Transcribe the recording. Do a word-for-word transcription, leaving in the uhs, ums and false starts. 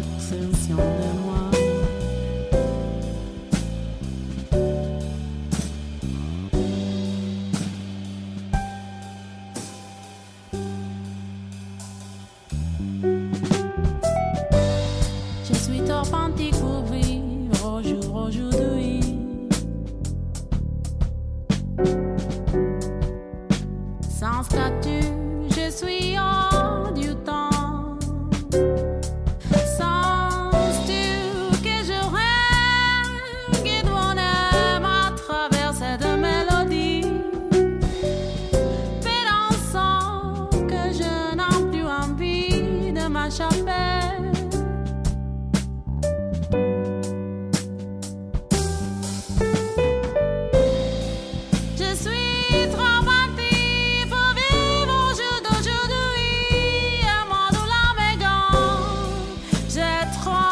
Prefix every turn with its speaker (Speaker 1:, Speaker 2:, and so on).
Speaker 1: possession de moi. Je suis trop antique pour vivre au jour aujourd'hui. Sans statut, je suis hors du temps. Sans style que je rêve, guide mon âme à travers cette mélodie. Pédansant que je n'ai plus envie de m'échapper. Je suis trop bâtie pour vivre au jour d'aujourd'hui, un monde où l'âme est grande. J'ai trop